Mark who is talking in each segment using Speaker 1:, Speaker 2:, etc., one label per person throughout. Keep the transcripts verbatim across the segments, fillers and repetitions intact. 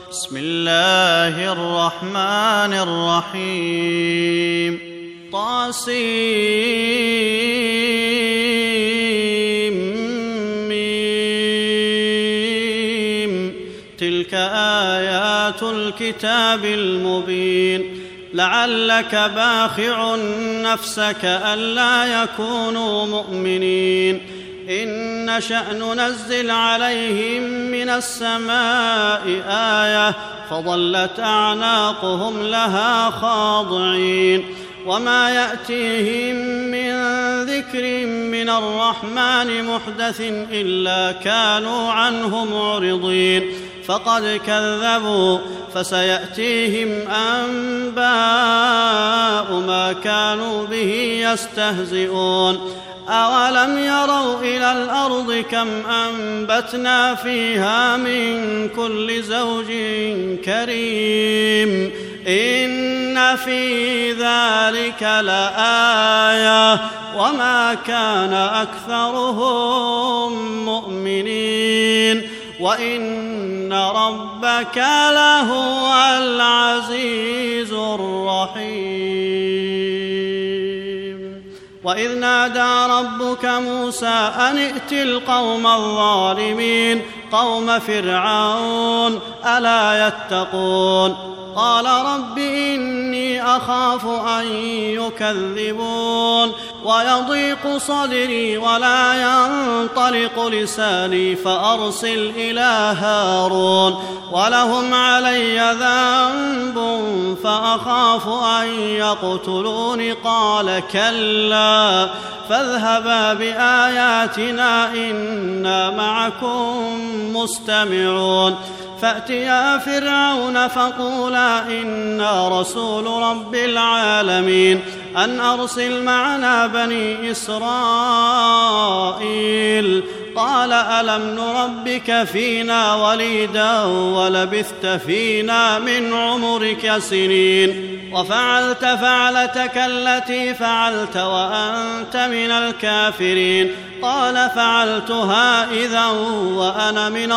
Speaker 1: بسم الله الرحمن الرحيم طاسيم تلك آيات الكتاب المبين لعلك باخع نفسك ألا يكونوا مؤمنين إن نشأ ننزل عليهم من السماء آية فظلت أعناقهم لها خاضعين وما يأتيهم من ذكر من الرحمن محدث إلا كانوا عنه معرضين فقد كذبوا فسيأتيهم أنباء ما كانوا به يستهزئون أولم يروا إلى الأرض كم أنبتنا فيها من كل زوج كريم إن في ذلك لآية وما كان أكثرهم مؤمنين وإن ربك لهو العزيز الرحيم وإذ نادى ربك موسى أن ائت القوم الظالمين قوم فرعون ألا يتقون قال رب إني أخاف أن يكذبون ويضيق صدري ولا ينطلق لساني فأرسل إلى هارون ولهم علي ذنب فأخاف أن يقتلون قال كلا فاذهبا بآياتنا إنا معكم مستمعون فأتيا فرعون فقولا إنا رسول رب العالمين أن أرسل معنا بني إسرائيل قال ألم نربك فينا وليدا ولبثت فينا من عمرك سنين وفعلت فعلتك التي فعلت وأنت من الكافرين قال فعلتها إذا وأنا من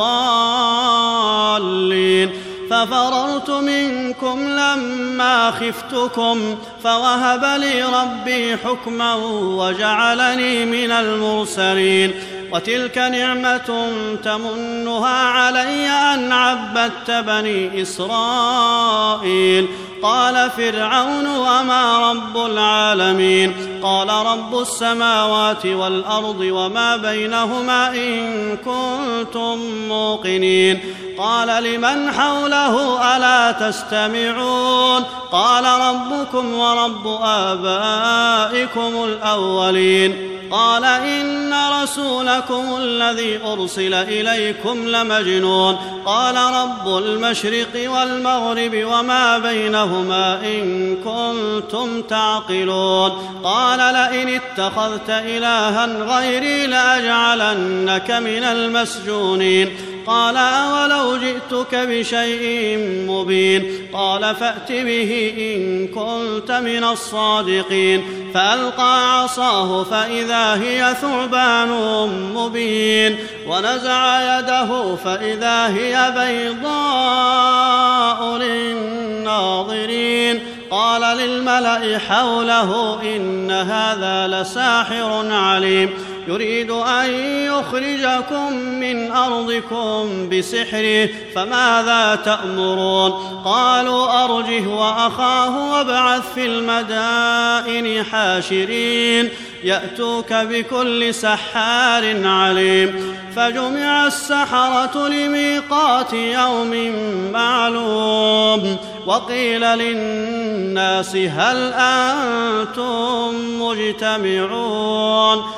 Speaker 1: الضالين ففررت منكم لما خفتكم فوهب لي ربي حكما وجعلني من المرسلين وتلك نعمة تمنها علي أن عبدت بني إسرائيل قال فرعون وما رب العالمين قال رب السماوات والأرض وما بينهما إن كنتم موقنين قال لمن حوله ألا تستمعون قال ربكم ورب آبائكم الأولين قال إن رسولكم الذي أرسل إليكم لمجنون قال رب المشرق والمغرب وما بينهما إن كنتم تعقلون قال لئن اتخذت إلها غيري لأجعلنك من المسجونين قال أولو جئتك بشيء مبين قال فأت به إن كنت من الصادقين فألقى عصاه فإذا هي ثعبان مبين ونزع يده فإذا هي بيضاء للناظرين قال للملأ حوله إن هذا لساحر عليم يريد أن يخرجكم من أرضكم بسحره فماذا تأمرون قالوا أرجه وأخاه وابعث في المدائن حاشرين يأتوك بكل سحار عليم فجمع السحرة لميقات يوم معلوم وقيل للناس هل أنتم مجتمعون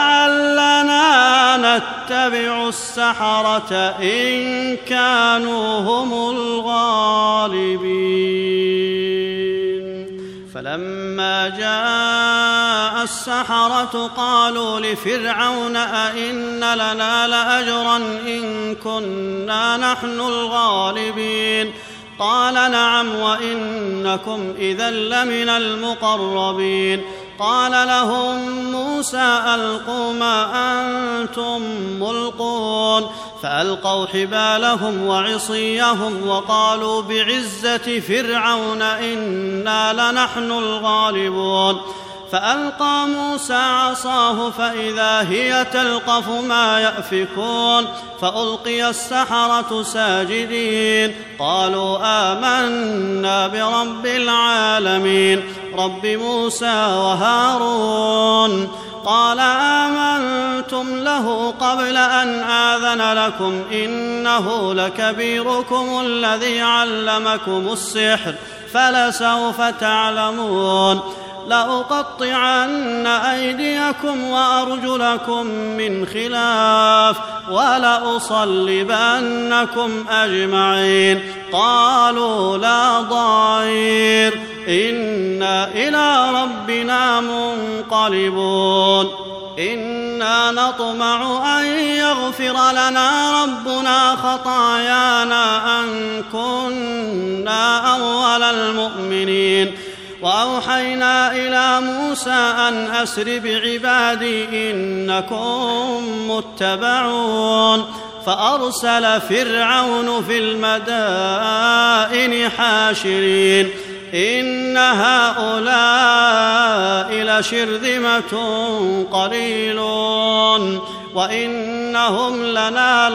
Speaker 1: لعلنا نتبع السحرة إن كانوا هم الغالبين فلما جاء السحرة قالوا لفرعون أئن لنا لأجرا إن كنا نحن الغالبين قال نعم وإنكم إذا لمن المقربين قال لهم موسى ألقوا ما أنتم ملقون فألقوا حبالهم وعصيهم وقالوا بعزة فرعون إنا لنحن الغالبون فألقى موسى عصاه فإذا هي تلقف ما يأفكون فألقي السحرة ساجدين قالوا آمنا برب العالمين رب موسى وهارون قال آمنتم له قبل أن آذن لكم إنه لكبيركم الذي علمكم السحر فلسوف تعلمون لأقطعن أيديكم وأرجلكم من خلاف ولأصلبنكم أجمعين قالوا لا ضير إنا إلى ربنا منقلبون إنا نطمع أن يغفر لنا ربنا خطايانا أن كنا أول المؤمنين وأوحينا إلى موسى أن أسر بعبادي إنكم متبعون فأرسل فرعون في المدائن حاشرين إن هؤلاء لشرذمة قليلون وإنهم لنا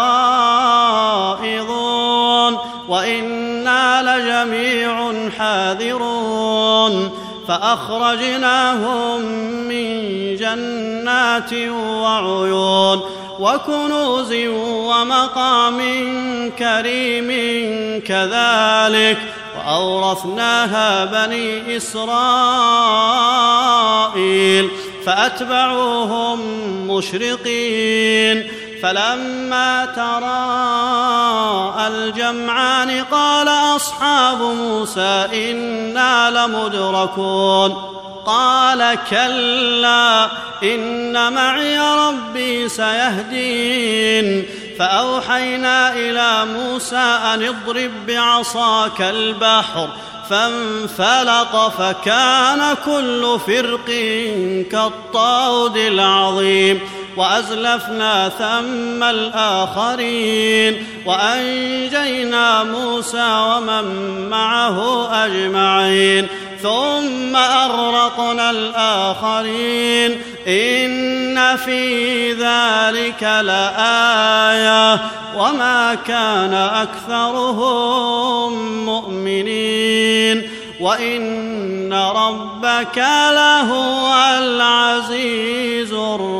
Speaker 1: لغائظون وإنا لجميع حاذرون فأخرجناهم من جنات وعيون وكنوز ومقام كريم كذلك وأورثناها بني إسرائيل فأتبعوهم مشرقين فلما تراءى الجمعان قال أصحاب موسى إنا لمدركون قال كلا إن معي ربي سيهدين فأوحينا إلى موسى أن اضرب بعصاك البحر فانفلق فكان كل فرق كالطود العظيم وأزلفنا ثم الآخرين وأنجينا موسى ومن معه أجمعين ثم أغرقنا الآخرين إن في ذلك لآية وما كان أكثرهم مؤمنين وإن ربك لهو العزيز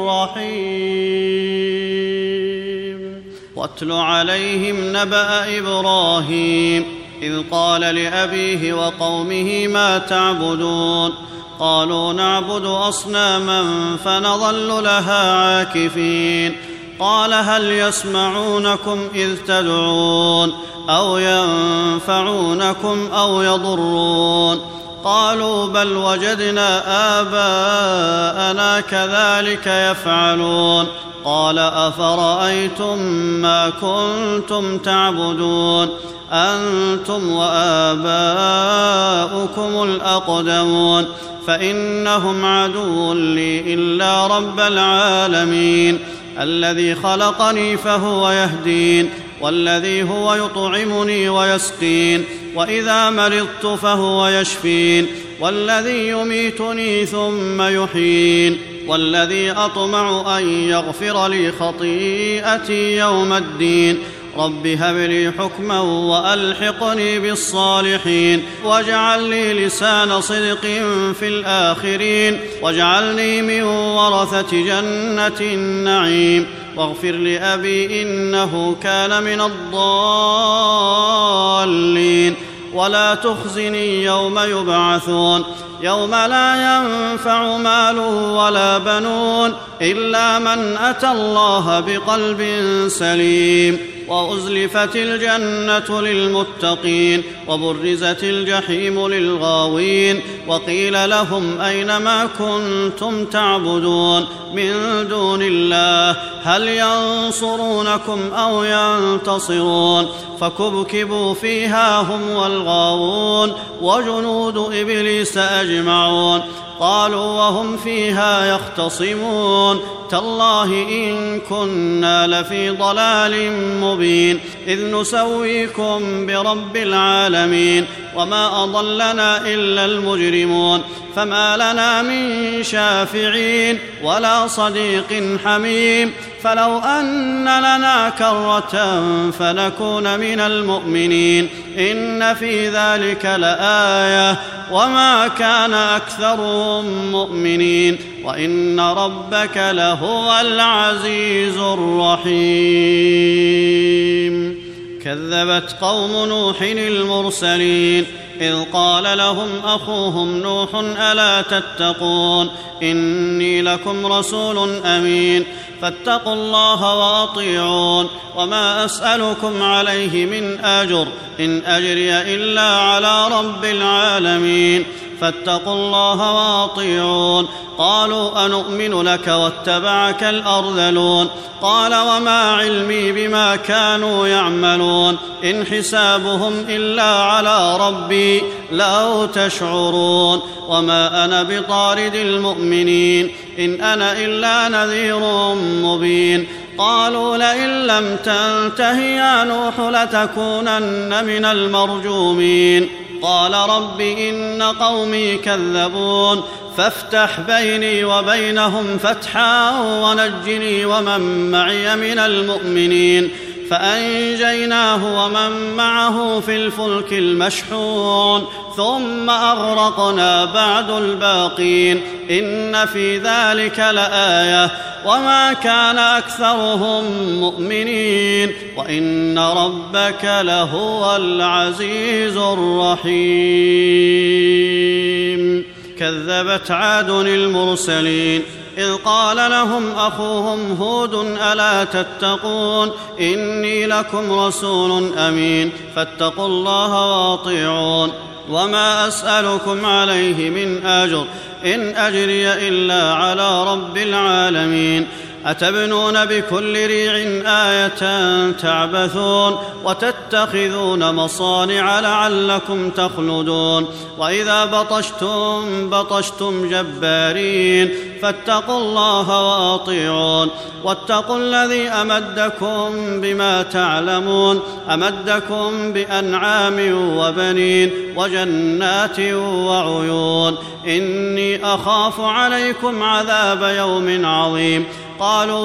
Speaker 1: الرحيم واتل عليهم نبأ إبراهيم إذ قال لأبيه وقومه ما تعبدون قالوا نعبد أصناما فنظل لها عاكفين قال هل يسمعونكم إذ تدعون أو ينفعونكم أو يضرون قالوا بل وجدنا آباءنا كذلك يفعلون قال أفرأيتم ما كنتم تعبدون أنتم وآباؤكم الأقدمون فإنهم عدو لي إلا رب العالمين الذي خلقني فهو يهدين والذي هو يطعمني ويسقين وإذا مرضت فهو يشفين والذي يميتني ثم يحيين والذي أطمع أن يغفر لي خطيئتي يوم الدين رب هب لي حكما وألحقني بالصالحين واجعل لي لسان صدق في الآخرين واجعلني من ورثة جنة النعيم واغفر لأبي إنه كان من الضالين ولا تخزني يوم يبعثون يوم لا ينفع مال ولا بنون إلا من أتى الله بقلب سليم وأزلفت الجنة للمتقين وبرزت الجحيم للغاوين وقيل لهم أين ما كنتم تعبدون من دون الله هل ينصرونكم أو ينتصرون فكبكبوا فيها هم والغاوون وجنود إبليس أجمعون قالوا وهم فيها يختصمون تالله إن كنا لفي ضلال مبين إذ نسويكم برب العالمين وما أضلنا إلا المجرمون فما لنا من شافعين ولا صديق حميم فلو أن لنا كرة فنكون من المؤمنين إن في ذلك لآية وما كان أكثرهم مؤمنين وإن ربك لهو العزيز الرحيم كذبت قوم نوح المرسلين إذ قال لهم أخوهم نوح ألا تتقون إني لكم رسول أمين فاتقوا الله وأطيعون وما أسألكم عليه من أجر إن أجري إلا على رب العالمين فاتقوا الله وأطيعون قالوا أنؤمن لك واتبعك الأرذلون قال وما علمي بما كانوا يعملون إن حسابهم إلا على ربي لو تشعرون وما أنا بطارد المؤمنين إن أنا إلا نذير مبين قالوا لئن لم تنته يا نوح لتكونن من المرجومين قال رب إن قومي كذبون فافتح بيني وبينهم فتحا ونجني ومن معي من المؤمنين فأنجيناه ومن معه في الفلك المشحون ثم أغرقنا بعد الباقين إن في ذلك لآية وما كان أكثرهم مؤمنين وإن ربك لهو العزيز الرحيم كذبت عاد المرسلين إذ قال لهم أخوهم هود ألا تتقون إني لكم رسول أمين فاتقوا الله وأطيعون وما أسألكم عليه من أجر إن أجري إلا على رب العالمين أتبنون بكل ريع آية تعبثون وتتخذون مصانع لعلكم تخلدون وإذا بطشتم بطشتم جبارين فاتقوا الله وأطيعون واتقوا الذي أمدكم بما تعلمون أمدكم بأنعام وبنين وجنات وعيون إني أخاف عليكم عذاب يوم عظيم قالوا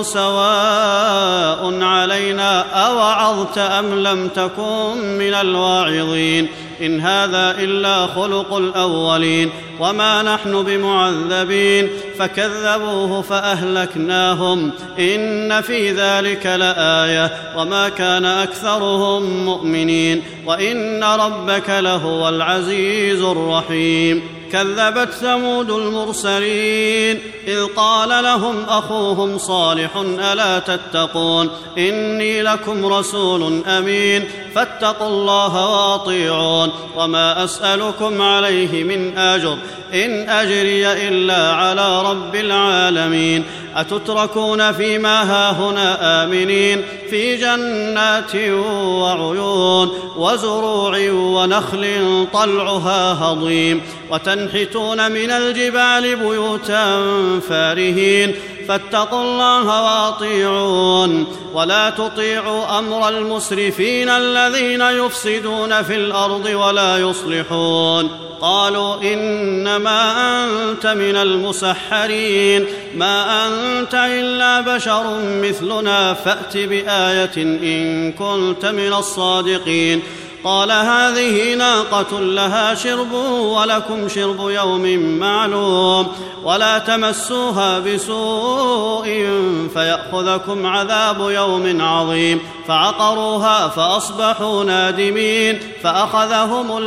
Speaker 1: سواء علينا أوعظت أم لم تكن من الواعظين إن هذا إلا خلق الأولين وما نحن بمعذبين فكذبوه فأهلكناهم إن في ذلك لآية وما كان أكثرهم مؤمنين وإن ربك لهو العزيز الرحيم كذبت ثمود المرسلين إذ قال لهم أخوهم صالح ألا تتقون إني لكم رسول أمين فاتقوا الله وأطيعون وما أسألكم عليه من أجر إن أجري إلا على رب العالمين أتتركون فيما هاهنا آمنين في جنات وعيون وزروع ونخل طلعها هضيم وتنحتون من الجبال بيوتا فارهين فاتقوا الله وأطيعون ولا تطيعوا أمر المسرفين الذين يفسدون في الأرض ولا يصلحون قالوا إنما أنت من المسحرين ما أنت إلا بشر مثلنا فأت بآية إن كنت من الصادقين قال هذه ناقة لها شرب ولكم شرب يوم معلوم ولا تمسوها بسوء فيأخذكم عذاب يوم عظيم فعقروها فأصبحوا نادمين فأخذهم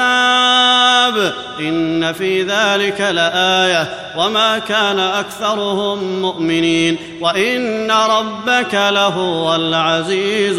Speaker 1: العذاب إن في ذلك لآية وما كان أكثرهم مؤمنين وإن ربك لهو العزيز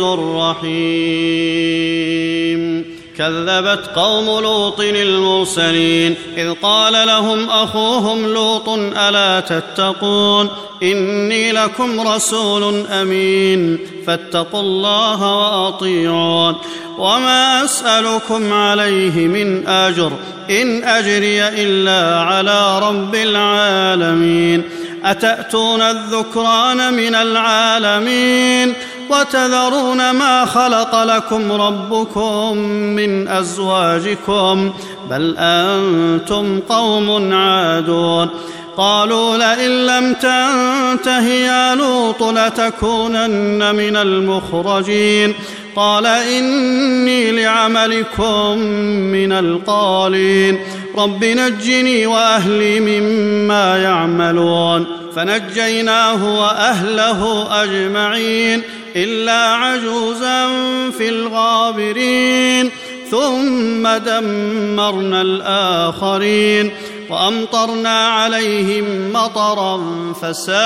Speaker 1: الرحيم كذبت قوم لوط المرسلين إذ قال لهم أخوهم لوط ألا تتقون إني لكم رسول أمين فاتقوا الله وأطيعون. وما أسألكم عليه من أجر إن أجري إلا على رب العالمين. أتأتون الذكران من العالمين وتذرون ما خلق لكم ربكم من أزواجكم بل أنتم قوم عادون. قالوا لئن لم تنته يا لوط لتكونن من المخرجين. قال إني لعملكم من القالين. رب نجني وأهلي مما يعملون. فنجيناه وأهله أجمعين إلا عجوزا في الغابرين. ثم دمرنا الآخرين وأمطرنا عليهم مطرا فساء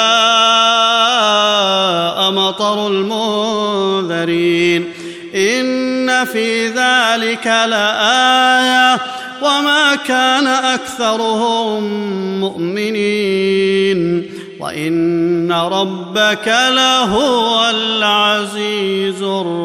Speaker 1: مطر المنذرين. إن في ذلك لآية وما كان أكثرهم مؤمنين وإن ربك لهو العزيز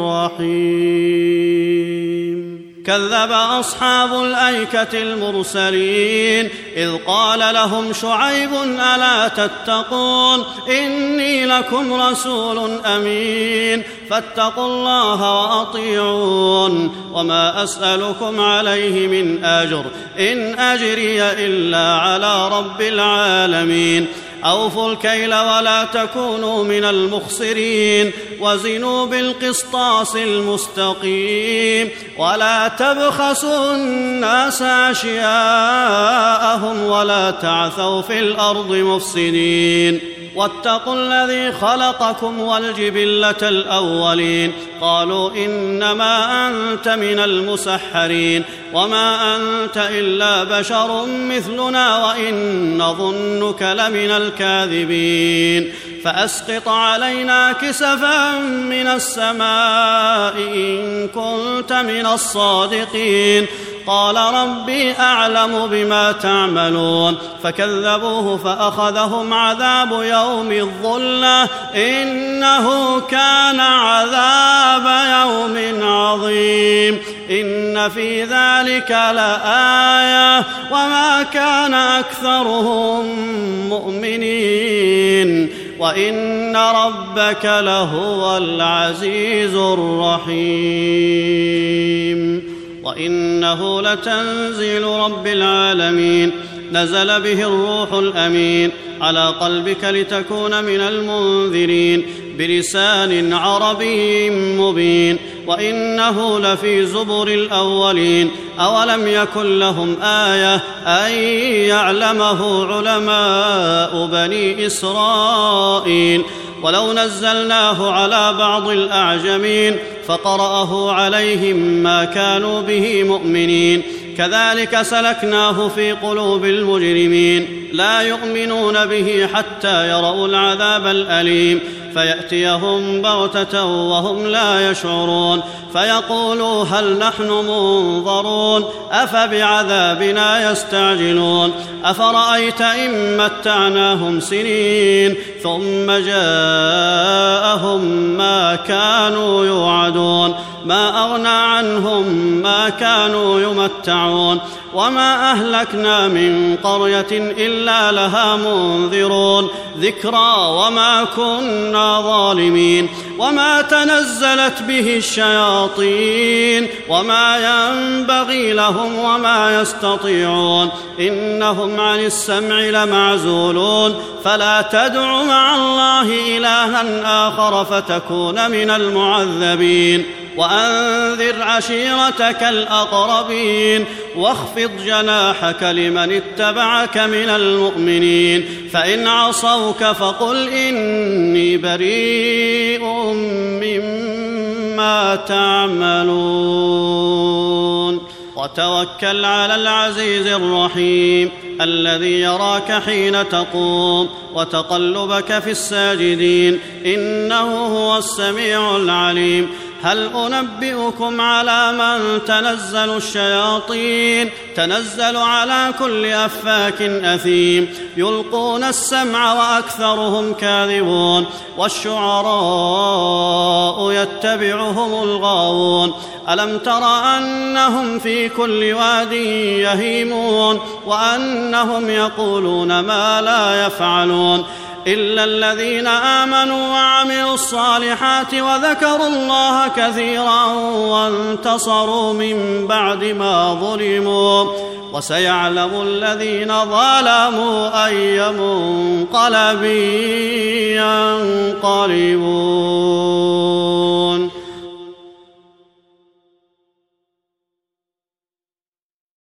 Speaker 1: الرحيم. كذب أصحاب الأيكة المرسلين إذ قال لهم شعيب ألا تتقون إني لكم رسول أمين فاتقوا الله وأطيعون. وما أسألكم عليه من أجر إن أجري إلا على رب العالمين. أوفوا الكيل ولا تكونوا من المخسرين وزنوا بالقسطاس المستقيم ولا تبخسوا الناس أشياءهم ولا تعثوا في الأرض مفسدين. واتقوا الذي خلقكم والجبلة الأولين. قالوا إنما أنت من المسحرين وما أنت إلا بشر مثلنا وإن نظنك لمن الكاذبين. فأسقط علينا كسفا من السماء إن كنت من الصادقين. قال ربي أعلم بما تعملون. فكذبوه فأخذهم عذاب يوم الظلة إنه كان عذاب يوم عظيم. إن في ذلك لآية وما كان أكثرهم مؤمنين وإن ربك لهو العزيز الرحيم. وإنه لتنزيل رب العالمين نزل به الروح الأمين على قلبك لتكون من المنذرين بلسان عربي مبين. وإنه لفي زبر الأولين. أولم يكن لهم آية أن يعلمه علماء بني إسرائيل. ولو نزلناه على بعض الأعجمين فقرأه عليهم ما كانوا به مؤمنين. كذلك سلكناه في قلوب المجرمين لا يؤمنون به حتى يروا العذاب الأليم فيأتيهم بغتة وهم لا يشعرون فيقولوا هل نحن منظرون أفبعذابنا يستعجلون. أفرأيت إن متعناهم سنين ثم جاءهم ما كانوا يوعدون ما أغنى عنهم ما كانوا يمتعون. وما أهلكنا من قرية إلا لها منذرون ذكرى وما كنا ظالمين. وما تنزلت به الشياطين وما ينبغي لهم وما يستطيعون إنهم عن السمع لمعزولون. فلا تدع مع الله إلها آخر فتكون من المعذبين. وأنذر عشيرتك الأقربين واخفض جناحك لمن اتبعك من المؤمنين. فإن عصوك فقل إني بريء مما تعملون. وتوكل على العزيز الرحيم الذي يراك حين تقوم وتقلبك في الساجدين إنه هو السميع العليم. هل أنبئكم على من تنزل الشياطين تنزل على كل أفاك أثيم يلقون السمع وأكثرهم كاذبون والشعراء يتبعهم الغاوون ألم تر أنهم في كل واد يهيمون وأنهم يقولون ما لا يفعلون إلا الذين آمنوا وعملوا الصالحات وذكروا الله كثيرا وانتصروا من بعد ما ظلموا وسيعلم الذين ظلموا أي منقلب ينقلبون.